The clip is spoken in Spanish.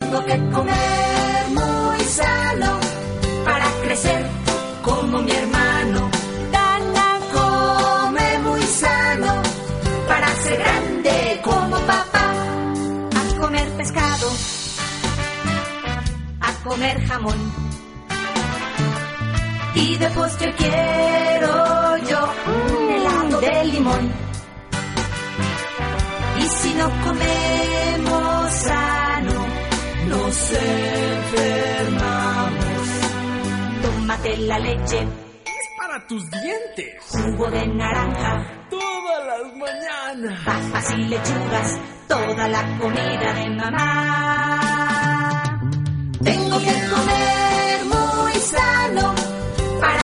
Tengo que comer muy sano para crecer como mi hermano. Dana, come muy sano para ser grande como papá. A comer pescado, a comer jamón. Y de postre quiero yo un helado de limón. Y si no comemos sano, nos enfermamos. Tómate la leche, es para tus dientes. Jugo de naranja, todas las mañanas. Papas y lechugas, toda la comida de mamá. Tengo que comer muy sano